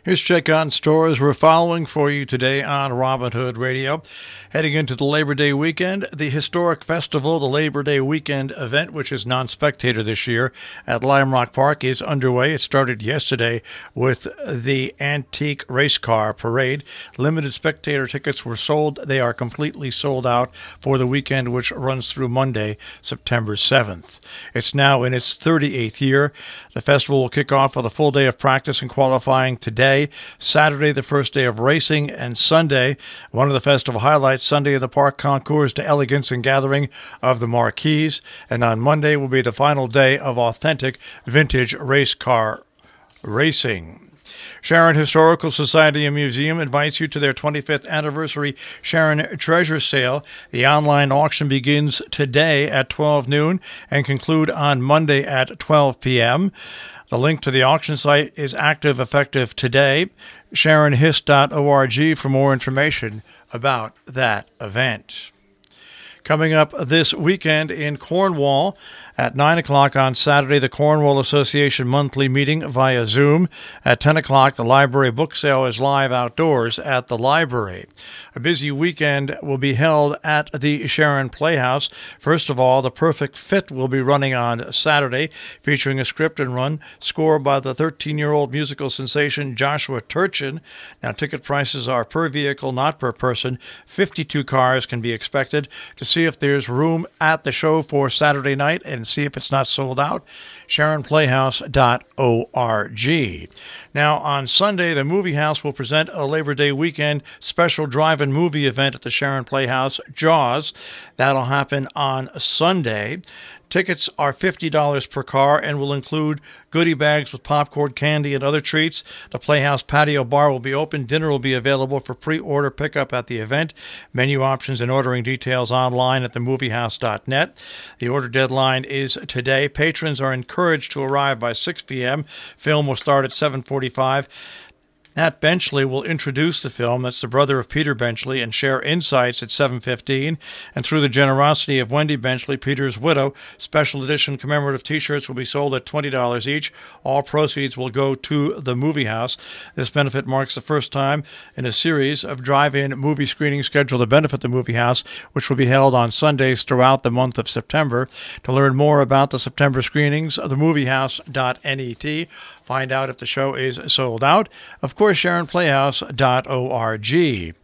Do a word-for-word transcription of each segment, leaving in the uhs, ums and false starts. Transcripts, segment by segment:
Here's check on stores we're following for you today on Robin Hood Radio. Heading into the Labor Day weekend, the historic festival, the Labor Day weekend event, which is non-spectator this year at Lime Rock Park, is underway. It started yesterday with the Antique Race Car Parade. Limited spectator tickets were sold. They are completely sold out for the weekend, which runs through Monday, September seventh. It's now in its thirty-eighth year. The festival will kick off with a full day of practice and qualifying today. Saturday, the first day of racing, and Sunday, one of the festival highlights, Sunday in the Park Concours to Elegance and Gathering of the Marquis. And on Monday will be the final day of authentic vintage race car racing. Sharon Historical Society and Museum invites you to their twenty-fifth anniversary Sharon Treasure Sale. The online auction begins today at twelve noon and conclude on Monday at twelve p.m. The link to the auction site is active effective today. sharon his dot org for more information about that event. Coming up this weekend in Cornwall at nine o'clock on Saturday, the Cornwall Association monthly meeting via Zoom. At ten o'clock, the library book sale is live outdoors at the library. A busy weekend will be held at the Sharon Playhouse. First of all, The Perfect Fit will be running on Saturday, featuring a script and run score by the thirteen-year-old musical sensation Joshua Turchin. Now, ticket prices are per vehicle, not per person. fifty-two cars can be expected. To see if there's room at the show for Saturday night and see if it's not sold out, sharon playhouse dot org. Now, on Sunday, the Movie House will present a Labor Day weekend special drive-in movie event at the Sharon Playhouse, Jaws. That'll happen on Sunday. Tickets are fifty dollars per car and will include goodie bags with popcorn, candy, and other treats. The Playhouse patio bar will be open. Dinner will be available for pre-order pickup at the event. Menu options and ordering details online at the movie house dot net. The order deadline is today. Patrons are encouraged to arrive by six p.m. Film will start at seven forty-five. Nat Benchley will introduce the film, that's the brother of Peter Benchley, and share insights at seven fifteen. And through the generosity of Wendy Benchley, Peter's widow, special edition commemorative T-shirts will be sold at twenty dollars each. All proceeds will go to the Movie House. This benefit marks the first time in a series of drive-in movie screenings scheduled to benefit the Movie House, which will be held on Sundays throughout the month of September. To learn more about the September screenings, the movie house dot net. Find out if the show is sold out. Of course, sharon playhouse dot org.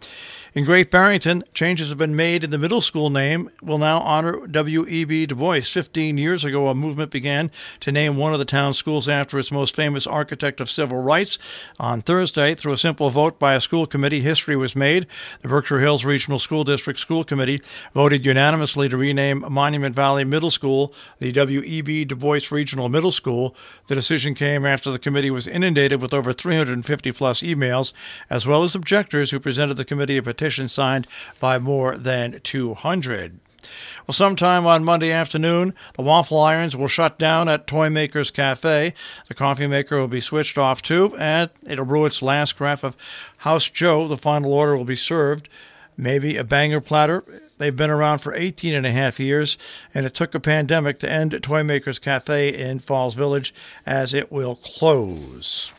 In Great Barrington, changes have been made in the middle school name. Will now honor W E B. Du Bois. Fifteen years ago, a movement began to name one of the town's schools after its most famous architect of civil rights. On Thursday, through a simple vote by a school committee, history was made. The Berkshire Hills Regional School District School Committee voted unanimously to rename Monument Valley Middle School the W E B. Du Bois Regional Middle School. The decision came after the committee was inundated with over three hundred fifty plus emails, as well as objectors who presented the committee a petition signed by more than two hundred. Well, sometime on Monday afternoon, the waffle irons will shut down at Toy Maker's Cafe. The coffee maker will be switched off too, and it'll brew its last carafe of House Joe. The final order will be served. Maybe a banger platter. They've been around for eighteen and a half years, and it took a pandemic to end Toy Maker's Cafe in Falls Village, as it will close.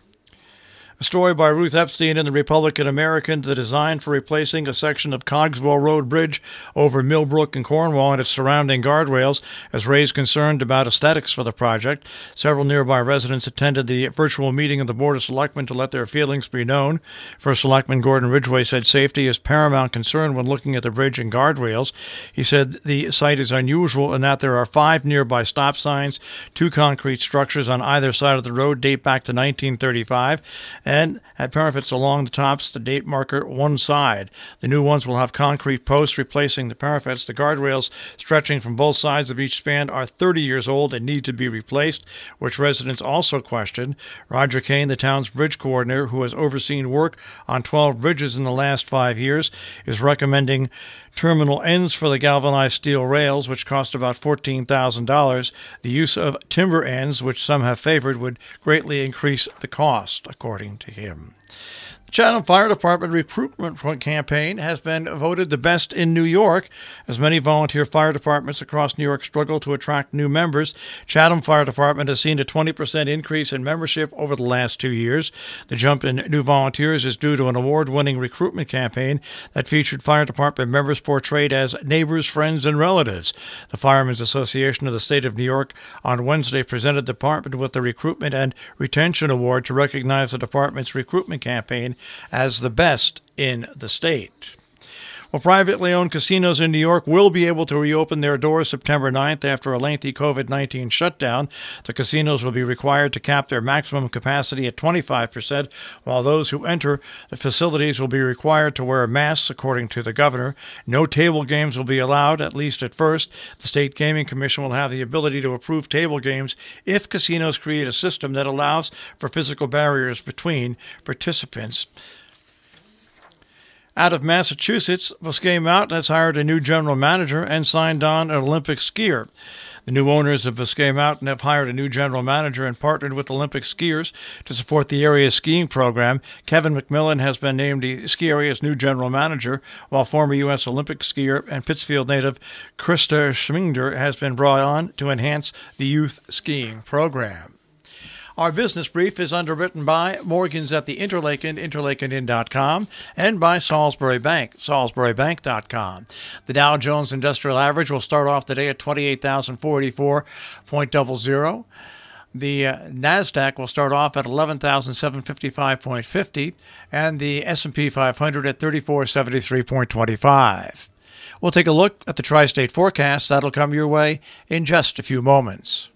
A story by Ruth Epstein in the Republican American. The design for replacing a section of Cogswell Road Bridge over Millbrook and Cornwall and its surrounding guardrails has raised concern about aesthetics for the project. Several nearby residents attended the virtual meeting of the Board of Selectmen to let their feelings be known. First Selectman Gordon Ridgway said safety is paramount concern when looking at the bridge and guardrails. He said the site is unusual in that there are five nearby stop signs. Two concrete structures on either side of the road date back to nineteen thirty-five. And at parapets along the tops, the date marker one side. The new ones will have concrete posts replacing the parapets. The guardrails stretching from both sides of each span are thirty years old and need to be replaced, which residents also question. Roger Kane, the town's bridge coordinator, who has overseen work on twelve bridges in the last five years, is recommending terminal ends for the galvanized steel rails, which cost about fourteen thousand dollars. The use of timber ends, which some have favored, would greatly increase the cost, according to him. The Chatham Fire Department recruitment campaign has been voted the best in New York. As many volunteer fire departments across New York struggle to attract new members, Chatham Fire Department has seen a twenty percent increase in membership over the last two years. The jump in new volunteers is due to an award-winning recruitment campaign that featured fire department members portrayed as neighbors, friends, and relatives. The Firemen's Association of the State of New York on Wednesday presented the department with the Recruitment and Retention Award to recognize the department's recruitment campaign as the best in the state. Well, privately owned casinos in New York will be able to reopen their doors September ninth after a lengthy covid nineteen shutdown. The casinos will be required to cap their maximum capacity at twenty-five percent, while those who enter the facilities will be required to wear masks, according to the governor. No table games will be allowed, at least at first. The State Gaming Commission will have the ability to approve table games if casinos create a system that allows for physical barriers between participants. Out of Massachusetts, Biscayne Mountain has hired a new general manager and signed on an Olympic skier. The new owners of Biscayne Mountain have hired a new general manager and partnered with Olympic skiers to support the area's skiing program. Kevin McMillan has been named the ski area's new general manager, while former U S Olympic skier and Pittsfield native Krista Schminger has been brought on to enhance the youth skiing program. Our business brief is underwritten by Morgans at the Interlaken, interlaken inn dot com, and by Salisbury Bank, salisbury bank dot com. The Dow Jones Industrial Average will start off the day at twenty-eight thousand forty-four point zero zero. The uh, NASDAQ will start off at eleven thousand seven hundred fifty-five point five zero, and the S and P five hundred at thirty-four seventy-three point two five. We'll take a look at the tri-state forecast. That'll come your way in just a few moments.